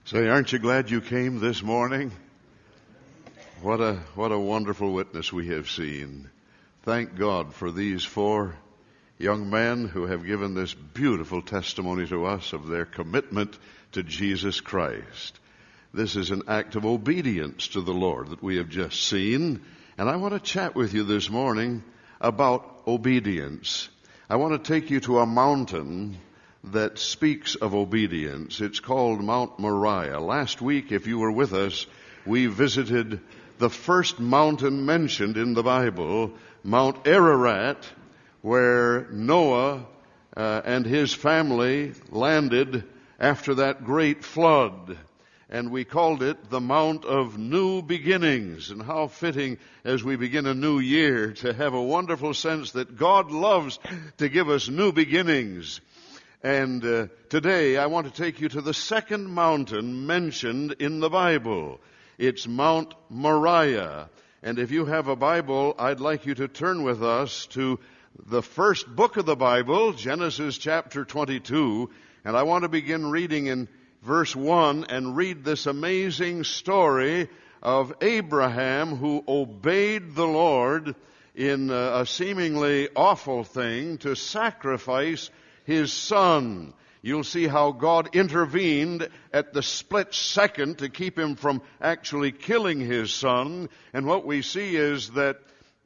Say, aren't you glad you came this morning? What a wonderful witness we have seen. Thank God for these four young men who have given this beautiful testimony to us of their commitment to Jesus Christ. This is an act of obedience to the Lord that we have just seen, and I want to chat with you this morning about obedience. I want to take you to a mountain that speaks of obedience. It's called Mount Moriah. Last week, if you were with us, we visited the first mountain mentioned in the Bible, Mount Ararat, where Noah and his family landed after that great flood. And we called it the Mount of New Beginnings. And how fitting as we begin a new year to have a wonderful sense that God loves to give us new beginnings. And today I want to take you to the second mountain mentioned in the Bible. It's Mount Moriah. And if you have a Bible, I'd like you to turn with us to the first book of the Bible, Genesis chapter 22. And I want to begin reading in verse 1 and read this amazing story of Abraham who obeyed the Lord in a seemingly awful thing to sacrifice his son. You'll see how God intervened at the split second to keep him from actually killing his son. And what we see is that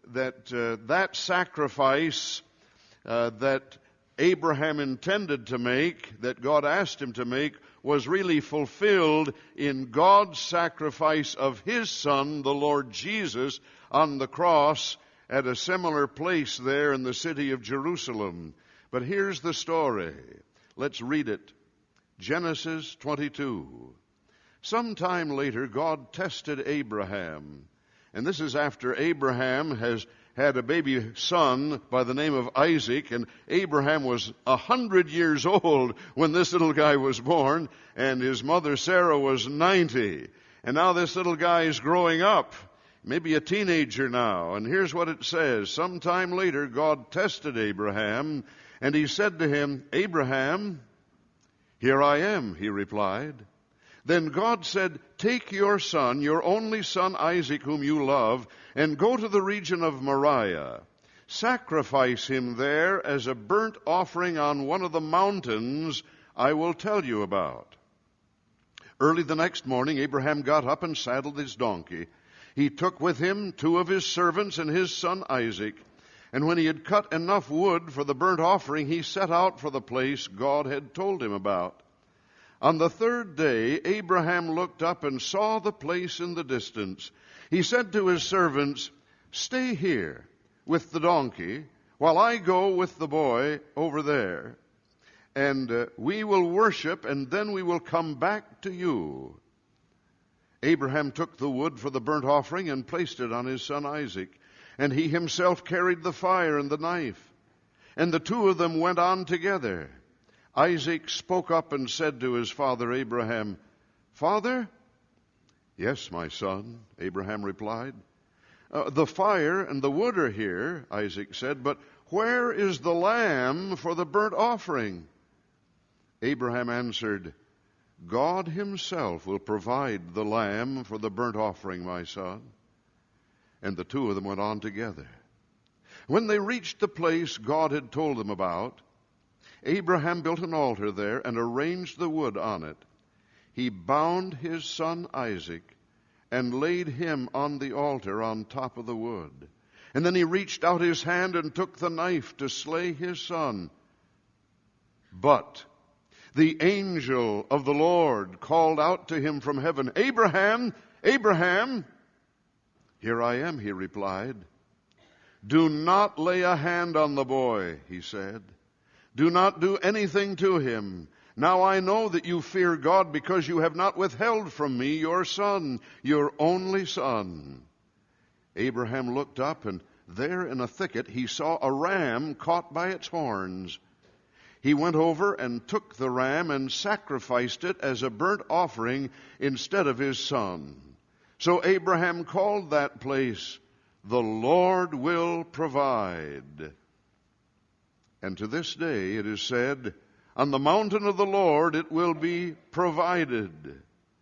sacrifice that Abraham intended to make, that God asked him to make, was really fulfilled in God's sacrifice of his son, the Lord Jesus, on the cross at a similar place there in the city of Jerusalem. But here's the story. Let's read it. Genesis 22. Sometime later, God tested Abraham. And this is after Abraham has had a baby son by the name of Isaac. And Abraham was 100 years old when this little guy was born. And his mother Sarah was 90. And now this little guy is growing up. Maybe a teenager now. And here's what it says. Sometime later, God tested Abraham. And he said to him, Abraham, here I am, he replied. Then God said, take your son, your only son Isaac, whom you love, and go to the region of Moriah. Sacrifice him there as a burnt offering on one of the mountains I will tell you about. Early the next morning, Abraham got up and saddled his donkey. He took with him 2 of his servants and his son Isaac. And when he had cut enough wood for the burnt offering, he set out for the place God had told him about. On the 3rd day, Abraham looked up and saw the place in the distance. He said to his servants, stay here with the donkey while I go with the boy over there. And we will worship, and then we will come back to you. Abraham took the wood for the burnt offering and placed it on his son Isaac. And he himself carried the fire and the knife. And the 2 of them went on together. Isaac spoke up and said to his father Abraham, Father? Yes, my son, Abraham replied. The fire and the wood are here, Isaac said, but where is the lamb for the burnt offering? Abraham answered, God himself will provide the lamb for the burnt offering, my son. And the 2 of them went on together. When they reached the place God had told them about, Abraham built an altar there and arranged the wood on it. He bound his son Isaac and laid him on the altar on top of the wood. And then he reached out his hand and took the knife to slay his son. But the angel of the Lord called out to him from heaven, Abraham, Abraham! Here I am, he replied. Do not lay a hand on the boy, he said. Do not do anything to him. Now I know that you fear God because you have not withheld from me your son, your only son. Abraham looked up, and there in a thicket he saw a ram caught by its horns. He went over and took the ram and sacrificed it as a burnt offering instead of his son. So Abraham called that place, the Lord will provide. And to this day it is said, on the mountain of the Lord it will be provided.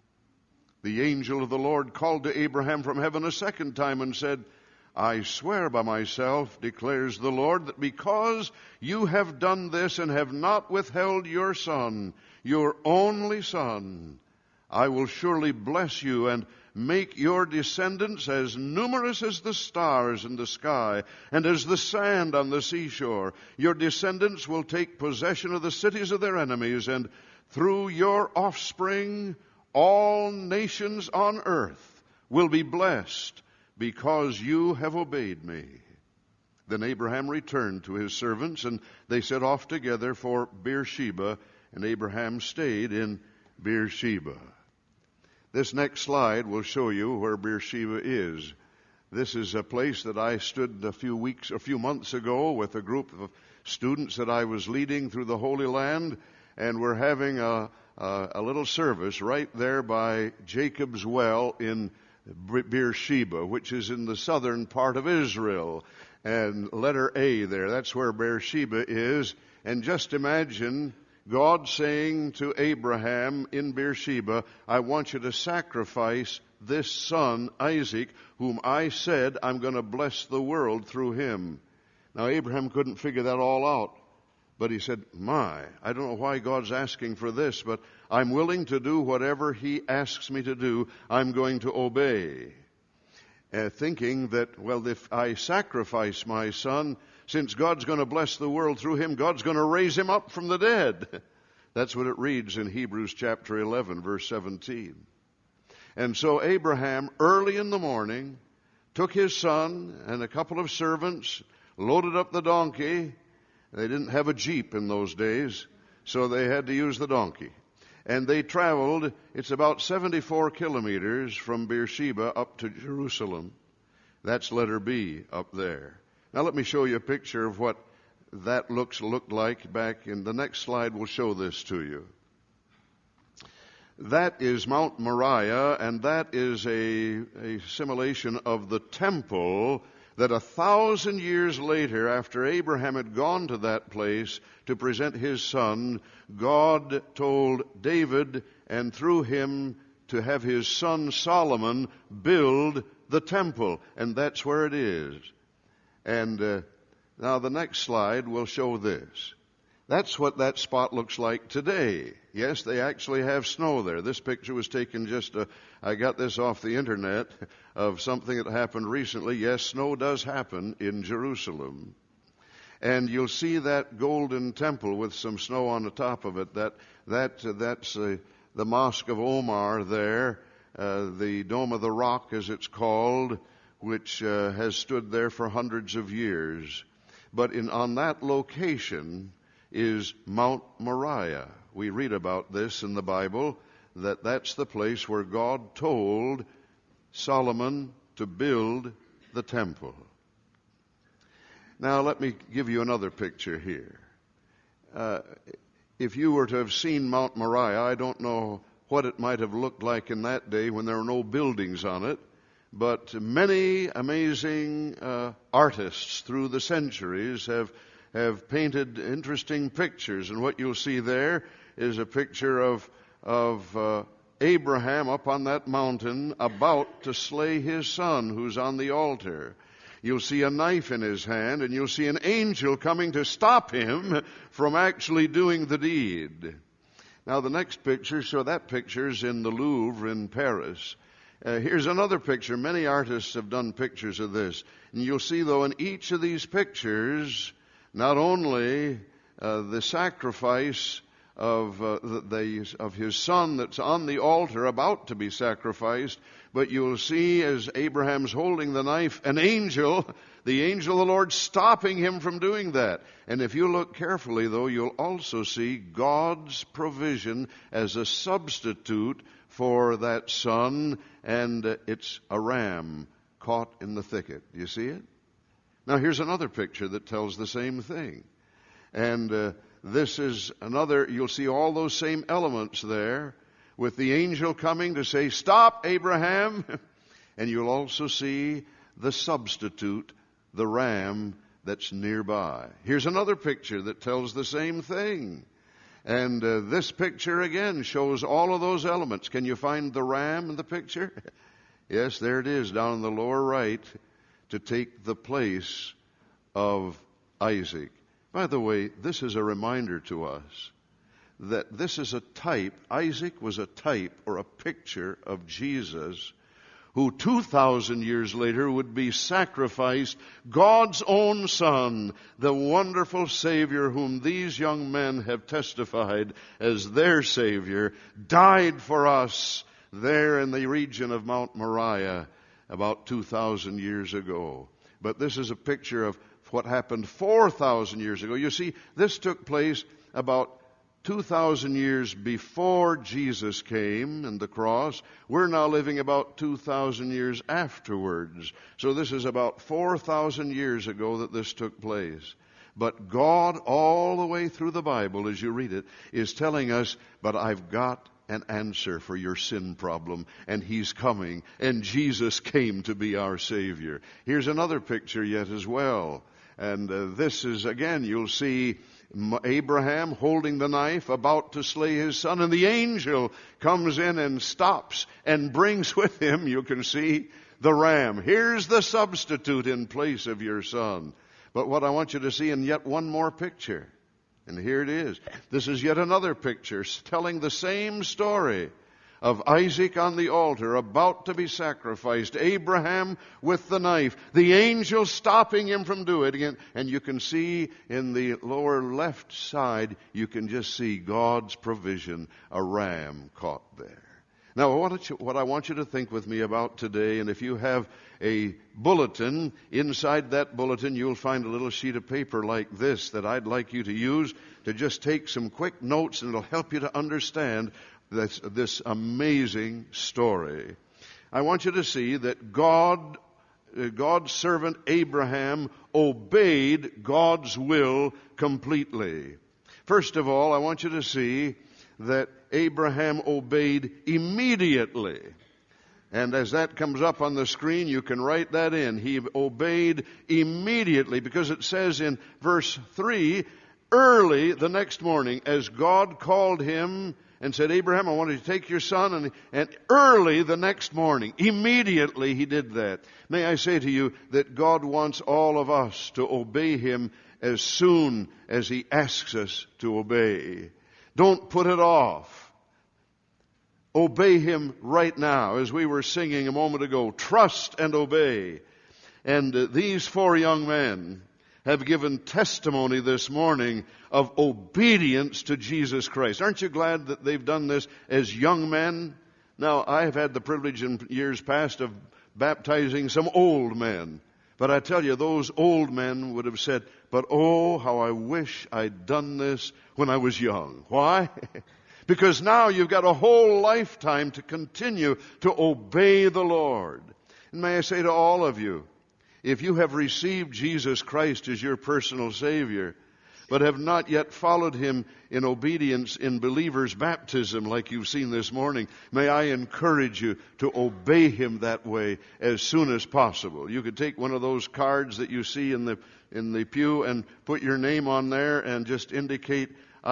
The angel of the Lord called to Abraham from heaven a second time and said, I swear by myself, declares the Lord, that because you have done this and have not withheld your son, your only son, I will surely bless you and make your descendants as numerous as the stars in the sky and as the sand on the seashore. Your descendants will take possession of the cities of their enemies, and through your offspring all nations on earth will be blessed because you have obeyed me. Then Abraham returned to his servants, and they set off together for Beersheba, and Abraham stayed in Beersheba. This next slide will show you where Beersheba is. This is a place that I stood a few months ago with a group of students that I was leading through the Holy Land, and we're having a little service right there by Jacob's Well in Beersheba, which is in the southern part of Israel. And letter A there, that's where Beersheba is. And just imagine God saying to Abraham in Beersheba, I want you to sacrifice this son, Isaac, whom I said I'm going to bless the world through him. Now, Abraham couldn't figure that all out. But he said, I don't know why God's asking for this, but I'm willing to do whatever he asks me to do. I'm going to obey. Thinking that, well, if I sacrifice my son, since God's going to bless the world through him, God's going to raise him up from the dead. That's what it reads in Hebrews chapter 11, verse 17. And so Abraham, early in the morning, took his son and a couple of servants, loaded up the donkey. They didn't have a Jeep in those days, so they had to use the donkey. And they traveled, it's about 74 kilometers from Beersheba up to Jerusalem. That's letter B up there. Now let me show you a picture of what that looked like back in the next slide. Will show this to you. That is Mount Moriah, and that is a simulation of the temple that 1,000 years later, after Abraham had gone to that place to present his son, God told David, and through him to have his son Solomon build the temple. And that's where it is. And now the next slide will show this. That's what that spot looks like today. Yes, they actually have snow there. This picture was taken I got this off the internet of something that happened recently. Yes, snow does happen in Jerusalem. And you'll see that golden temple with some snow on the top of it. That's the Mosque of Omar there, the Dome of the Rock as it's called, which has stood there for hundreds of years. But on that location is Mount Moriah. We read about this in the Bible, that's the place where God told Solomon to build the temple. Now let me give you another picture here. If you were to have seen Mount Moriah, I don't know what it might have looked like in that day when there were no buildings on it, but many amazing artists through the centuries have painted interesting pictures, and what you'll see there is a picture of Abraham up on that mountain about to slay his son who's on the altar. You'll see a knife in his hand, and you'll see an angel coming to stop him from actually doing the deed. Now the next picture, that picture's in the Louvre in Paris. Here's another picture. Many artists have done pictures of this. And you'll see, though, in each of these pictures, not only the sacrifice of his son that's on the altar about to be sacrificed, but you'll see as Abraham's holding the knife, an angel, the angel of the Lord, stopping him from doing that. And if you look carefully, though, you'll also see God's provision as a substitute for that son, and it's a ram caught in the thicket. Do you see it? Now here's another picture that tells the same thing. And this is another, you'll see all those same elements there, with the angel coming to say, "Stop, Abraham." And you'll also see the substitute, the ram that's nearby. Here's another picture that tells the same thing. And this picture again shows all of those elements. Can you find the ram in the picture? Yes, there it is down in the lower right to take the place of Isaac. By the way, this is a reminder to us that this is a type. Isaac was a type or a picture of Jesus, who 2,000 years later would be sacrificed, God's own Son, the wonderful Savior whom these young men have testified as their Savior, died for us there in the region of Mount Moriah about 2,000 years ago. But this is a picture of what happened 4,000 years ago. You see, this took place about 2,000 years before Jesus came and the cross. We're now living about 2,000 years afterwards. So this is about 4,000 years ago that this took place. But God, all the way through the Bible, as you read it, is telling us, but I've got an answer for your sin problem, and He's coming, and Jesus came to be our Savior. Here's another picture yet as well. And this is, again, you'll see Abraham holding the knife, about to slay his son, and the angel comes in and stops and brings with him, you can see, the ram. Here's the substitute in place of your son. But what I want you to see in yet one more picture, and here it is. This is yet another picture telling the same story of Isaac on the altar, about to be sacrificed, Abraham with the knife, the angel stopping him from doing it, and you can see in the lower left side, you can just see God's provision, a ram caught there. Now, what I want you to think with me about today, and if you have a bulletin, inside that bulletin you'll find a little sheet of paper like this that I'd like you to use to just take some quick notes, and it'll help you to understand this amazing story. I want you to see that God's servant Abraham obeyed God's will completely. First of all, I want you to see that Abraham obeyed immediately. And as that comes up on the screen, you can write that in. He obeyed immediately, because it says in verse 3, early the next morning, as God called him and said, Abraham, I want you to take your son. And early the next morning, immediately he did that. May I say to you that God wants all of us to obey Him as soon as He asks us to obey. Don't put it off. Obey Him right now, as we were singing a moment ago. Trust and obey. And these four young men have given testimony this morning of obedience to Jesus Christ. Aren't you glad that they've done this as young men? Now, I have had the privilege in years past of baptizing some old men. But I tell you, those old men would have said, but oh, how I wish I'd done this when I was young. Why? Because now you've got a whole lifetime to continue to obey the Lord. And may I say to all of you, if you have received Jesus Christ as your personal Savior, but have not yet followed Him in obedience in believer's baptism like you've seen this morning, may I encourage you to obey Him that way as soon as possible. You could take one of those cards that you see in the pew and put your name on there and just indicate,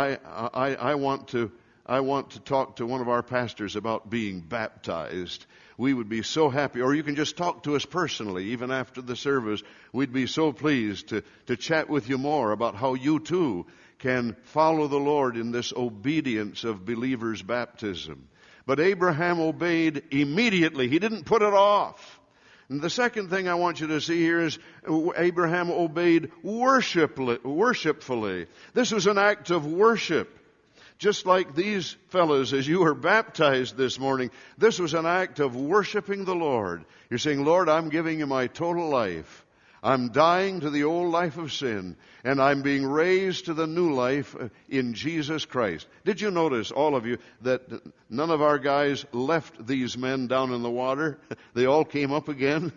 I want to talk to one of our pastors about being baptized. We would be so happy. Or you can just talk to us personally, even after the service. We'd be so pleased to chat with you more about how you too can follow the Lord in this obedience of believer's baptism. But Abraham obeyed immediately. He didn't put it off. And the second thing I want you to see here is Abraham obeyed worshipfully. This was an act of worship. Just like these fellows, as you were baptized this morning, this was an act of worshiping the Lord. You're saying, Lord, I'm giving you my total life. I'm dying to the old life of sin, and I'm being raised to the new life in Jesus Christ. Did you notice, all of you, that none of our guys left these men down in the water? They all came up again.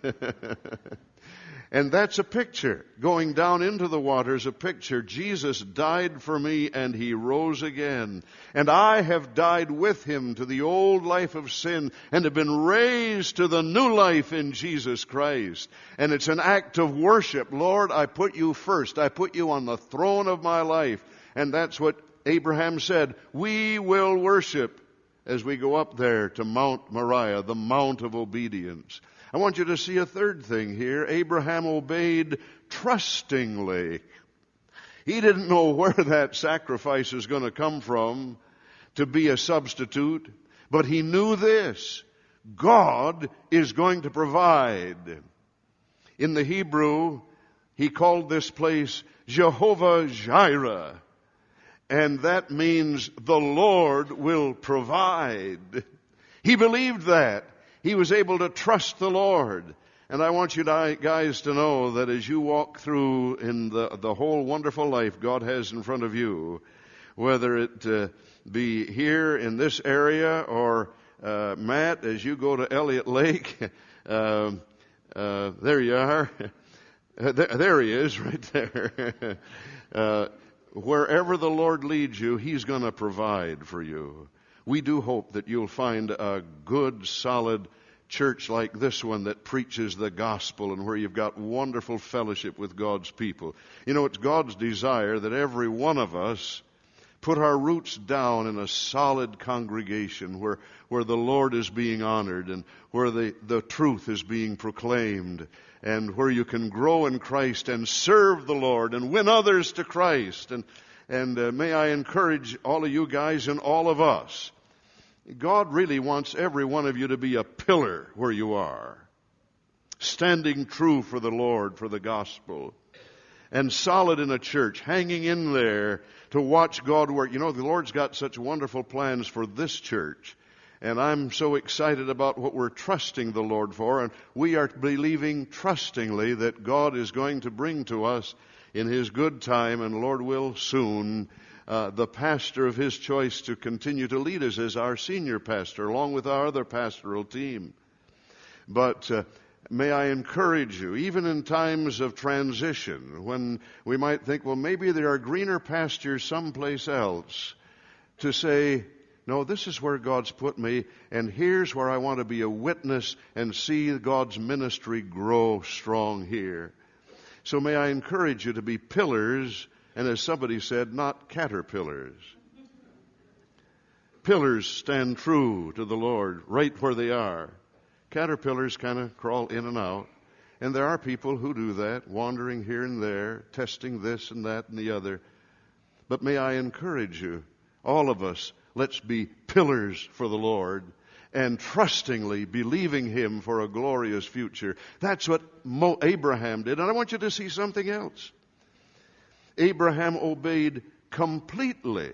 And that's a picture. Going down into the water is a picture. Jesus died for me and He rose again. And I have died with Him to the old life of sin and have been raised to the new life in Jesus Christ. And it's an act of worship. Lord, I put you first. I put you on the throne of my life. And that's what Abraham said, we will worship as we go up there to Mount Moriah, the Mount of Obedience. I want you to see a third thing here. Abraham obeyed trustingly. He didn't know where that sacrifice is going to come from to be a substitute, but he knew this: God is going to provide. In the Hebrew, he called this place Jehovah Jireh, and that means the Lord will provide. He believed that. He was able to trust the Lord. And I want you guys to know that as you walk through in the whole wonderful life God has in front of you, whether it be here in this area or, Matt, as you go to Elliott Lake, there you are. There he is, right there. Wherever the Lord leads you, He's going to provide for you. We do hope that you'll find a good, solid church like this one that preaches the gospel and where you've got wonderful fellowship with God's people. You know, it's God's desire that every one of us put our roots down in a solid congregation where the Lord is being honored and where the truth is being proclaimed and where you can grow in Christ and serve the Lord and win others to Christ. And may I encourage all of you guys and all of us, God really wants every one of you to be a pillar where you are, standing true for the Lord, for the gospel, and solid in a church, hanging in there to watch God work. You know, the Lord's got such wonderful plans for this church, and I'm so excited about what we're trusting the Lord for, and we are believing trustingly that God is going to bring to us in His good time, and Lord will soon, the pastor of His choice to continue to lead us as our senior pastor, along with our other pastoral team. But may I encourage you, even in times of transition, when we might think, well, maybe there are greener pastures someplace else, to say, no, this is where God's put me, and here's where I want to be a witness and see God's ministry grow strong here. So may I encourage you to be pillars, and as somebody said, not caterpillars. Pillars stand true to the Lord right where they are. Caterpillars kind of crawl in and out. And there are people who do that, wandering here and there, testing this and that and the other. But may I encourage you, all of us, let's be pillars for the Lord and trustingly believing Him for a glorious future. That's what Abraham did. And I want you to see something else. Abraham obeyed completely.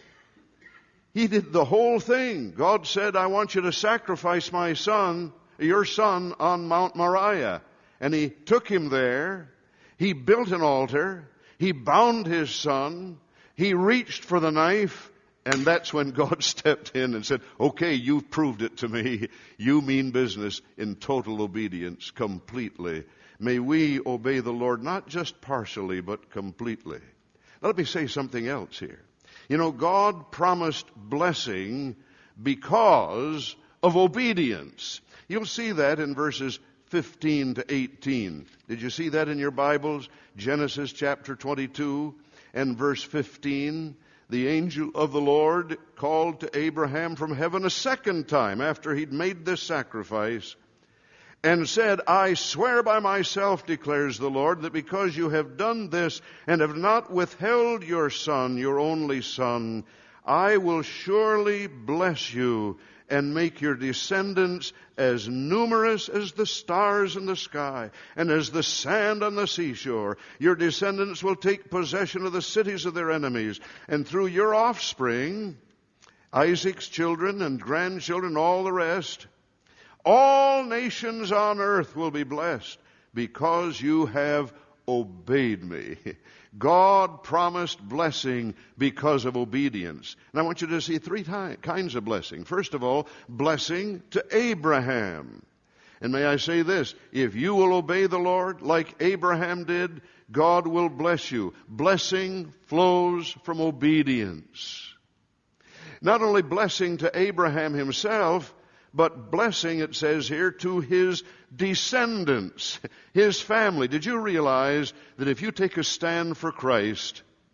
He did the whole thing. God said, I want you to sacrifice my son, your son, on Mount Moriah. And He took him there. He built an altar. He bound his son. He reached for the knife. And that's when God stepped in and said, okay, you've proved it to me. You mean business in total obedience, completely. May we obey the Lord not just partially, but completely. Now, let me say something else here. You know, God promised blessing because of obedience. You'll see that in verses 15 to 18. Did you see that in your Bibles? Genesis chapter 22 and verse 15. The angel of the Lord called to Abraham from heaven a second time after he'd made this sacrifice and said, I swear by myself, declares the Lord, that because you have done this and have not withheld your son, your only son, I will surely bless you and make your descendants as numerous as the stars in the sky and as the sand on the seashore. Your descendants will take possession of the cities of their enemies, and through your offspring, Isaac's children and grandchildren, all the rest, all nations on earth will be blessed because you have obeyed me. God promised blessing because of obedience. And I want you to see three kinds of blessing. First of all, blessing to Abraham. And may I say this, if you will obey the Lord like Abraham did, God will bless you. Blessing flows from obedience. Not only blessing to Abraham himself, but blessing, it says here, to his descendants, his family. Did you realize that if you take a stand for Christ,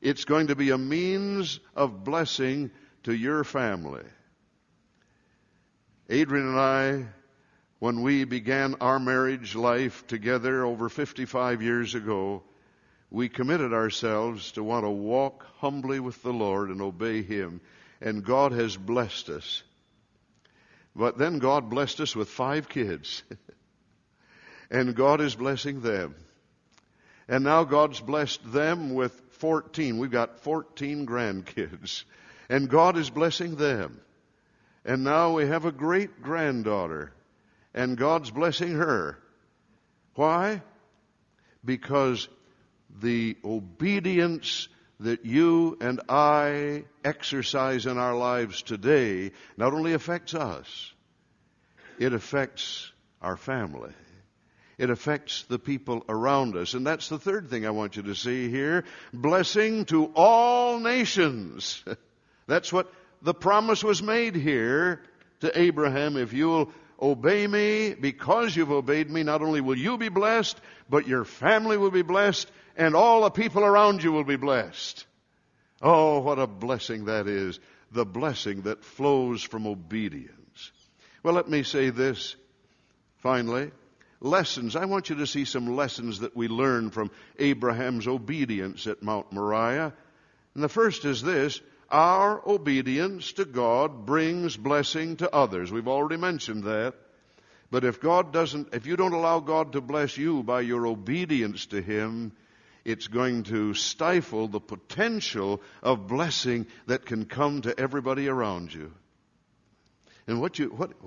It's going to be a means of blessing to your family. Adrian and I, when we began our marriage life together over 55 years ago, we committed ourselves to want to walk humbly with the Lord and obey Him. And God has blessed us. But then God blessed us with 5 kids. And God is blessing them. And now God's blessed them with 14. We've got 14 grandkids. And God is blessing them. And now we have a great granddaughter. And God's blessing her. Why? Because the obedience that you and I exercise in our lives today not only affects us, it affects our family. It affects the people around us. And that's the third thing I want you to see here. Blessing to all nations. That's what the promise was made here to Abraham. If you'll obey me, because you've obeyed me, not only will you be blessed, but your family will be blessed, and all the people around you will be blessed. Oh, what a blessing that is. The blessing that flows from obedience. Well, let me say this finally. Lessons. I want you to see some lessons that we learn from Abraham's obedience at Mount Moriah. And the first is this. Our obedience to God brings blessing to others. We've already mentioned that. But if you don't allow God to bless you by your obedience to Him, it's going to stifle the potential of blessing that can come to everybody around you. And what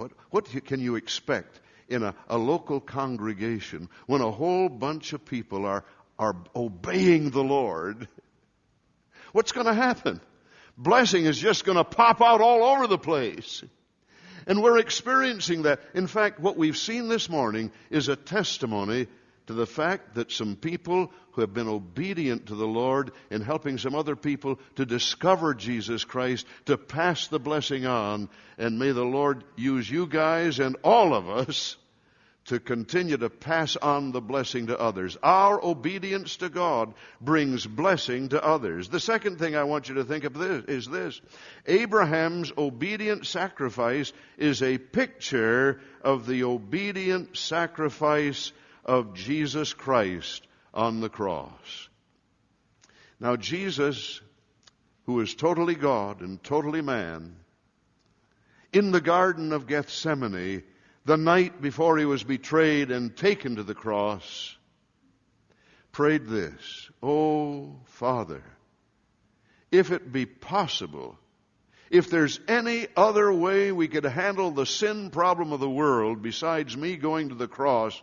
can you expect in a local congregation when a whole bunch of people are obeying the Lord? What's going to happen? Blessing is just going to pop out all over the place. And we're experiencing that. In fact, what we've seen this morning is a testimony to the fact that some people who have been obedient to the Lord in helping some other people to discover Jesus Christ, to pass the blessing on. And may the Lord use you guys and all of us to continue to pass on the blessing to others. Our obedience to God brings blessing to others. The second thing I want you to think of is this. Abraham's obedient sacrifice is a picture of the obedient sacrifice of Jesus Christ on the cross. Now Jesus, who is totally God and totally man, in the Garden of Gethsemane, the night before He was betrayed and taken to the cross, prayed this, "Oh, Father, if it be possible, if there's any other way we could handle the sin problem of the world besides me going to the cross."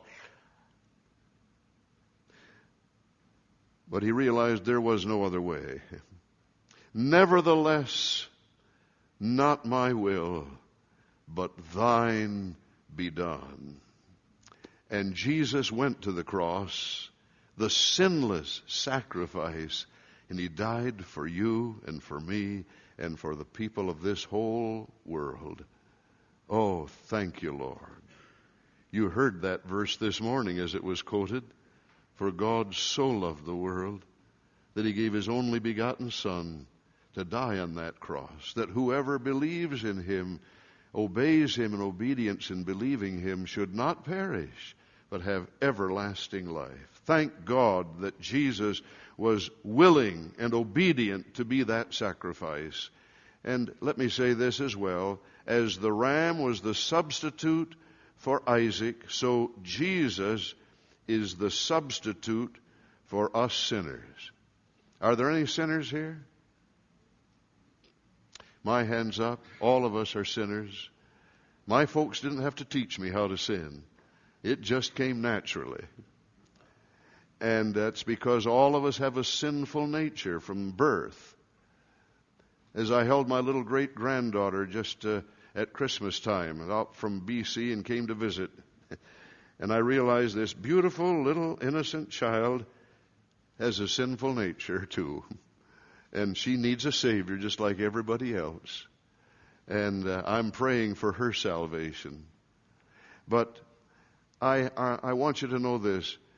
But He realized there was no other way. "Nevertheless, not my will, but thine be done." And Jesus went to the cross, the sinless sacrifice, and He died for you and for me and for the people of this whole world. Oh, thank you, Lord. You heard that verse this morning as it was quoted. For God so loved the world that He gave His only begotten Son to die on that cross, that whoever believes in Him, obeys Him in obedience in believing Him, should not perish, but have everlasting life. Thank God that Jesus was willing and obedient to be that sacrifice. And let me say this as well. As the ram was the substitute for Isaac, so Jesus is the substitute for us sinners. Are there any sinners here? My hand's up. All of us are sinners. My folks didn't have to teach me how to sin. It just came naturally. And that's because all of us have a sinful nature from birth. As I held my little great-granddaughter just at Christmas time, out from BC, and came to visit, and I realized this beautiful little innocent child has a sinful nature too. And she needs a Savior just like everybody else. And I'm praying for her salvation. But I want you to know this.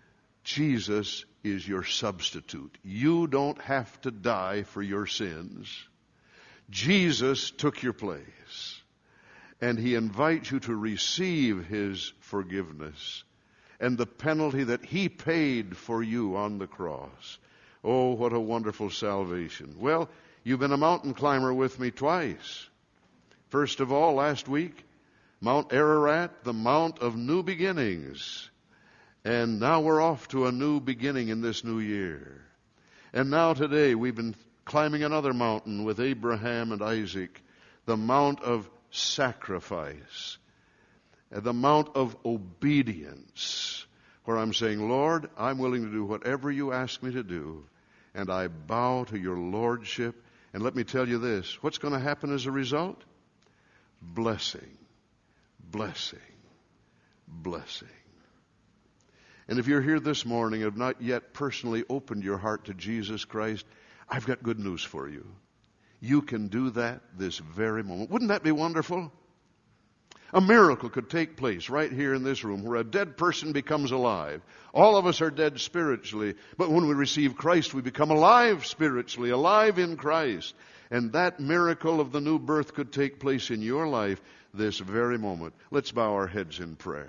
Jesus is your substitute. You don't have to die for your sins. Jesus took your place. And He invites you to receive His forgiveness and the penalty that He paid for you on the cross. Oh, what a wonderful salvation. Well, you've been a mountain climber with me twice. First of all, last week, Mount Ararat, the Mount of New Beginnings. And now we're off to a new beginning in this new year. And now today we've been climbing another mountain with Abraham and Isaac, the Mount of Sacrifice, the Mount of Obedience, where I'm saying, Lord, I'm willing to do whatever you ask me to do, and I bow to your lordship. And let me tell you this, what's going to happen as a result? Blessing, blessing, blessing. And if you're here this morning and have not yet personally opened your heart to Jesus Christ, I've got good news for you. You can do that this very moment. Wouldn't that be wonderful? A miracle could take place right here in this room where a dead person becomes alive. All of us are dead spiritually, but when we receive Christ, we become alive spiritually, alive in Christ. And that miracle of the new birth could take place in your life this very moment. Let's bow our heads in prayer.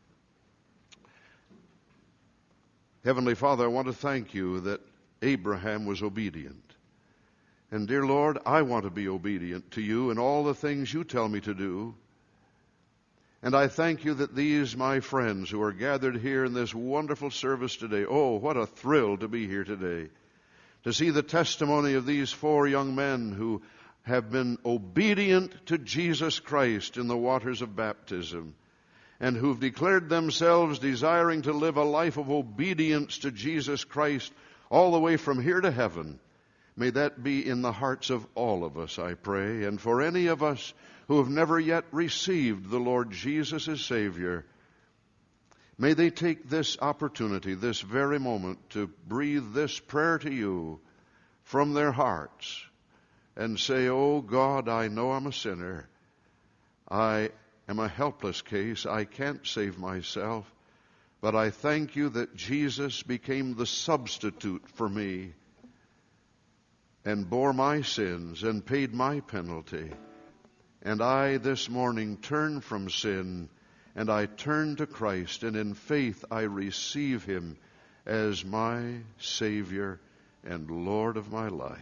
Heavenly Father, I want to thank you that Abraham was obedient. And dear Lord, I want to be obedient to you in all the things you tell me to do. And I thank you that these, my friends, who are gathered here in this wonderful service today, oh, what a thrill to be here today, to see the testimony of these 4 young men who have been obedient to Jesus Christ in the waters of baptism, and who've declared themselves desiring to live a life of obedience to Jesus Christ all the way from here to heaven. May that be in the hearts of all of us, I pray. And for any of us who have never yet received the Lord Jesus as Savior, may they take this opportunity, this very moment, to breathe this prayer to you from their hearts and say, oh God, I know I'm a sinner. I am a helpless case. I can't save myself. But I thank you that Jesus became the substitute for me and bore my sins and paid my penalty. And I this morning turn from sin and I turn to Christ, and in faith I receive Him as my Savior and Lord of my life.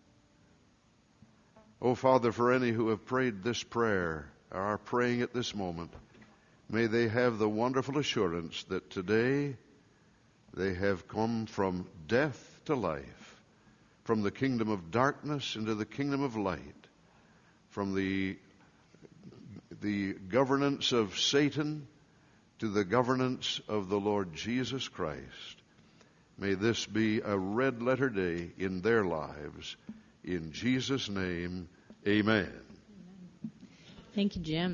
Oh, Father, for any who have prayed this prayer, or are praying at this moment, may they have the wonderful assurance that today they have come from death to life, from the kingdom of darkness into the kingdom of light, from the governance of Satan to the governance of the Lord Jesus Christ. May this be a red letter day in their lives. In Jesus' name, amen. Thank you, Jim.